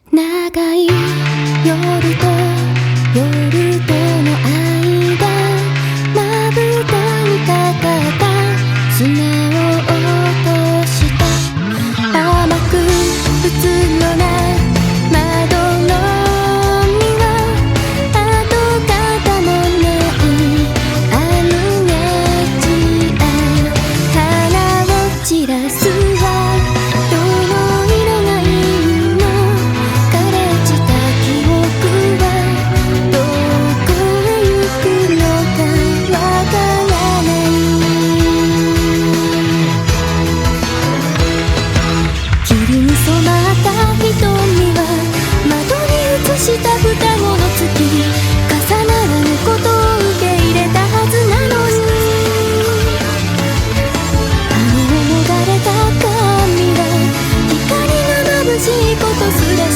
長い夜と夜との間、まぶたにかかった砂を落とした。甘くうつろな窓の海は跡形もないアムネチア。花を散らすはどの色がいいの？枯れ散った記憶はどこへ行くのかわからない。霧に染まった瞳は窓に映した双子の月。重ならぬことを受け入れたはずなのに、あのもがれた髪は光が眩しいことすら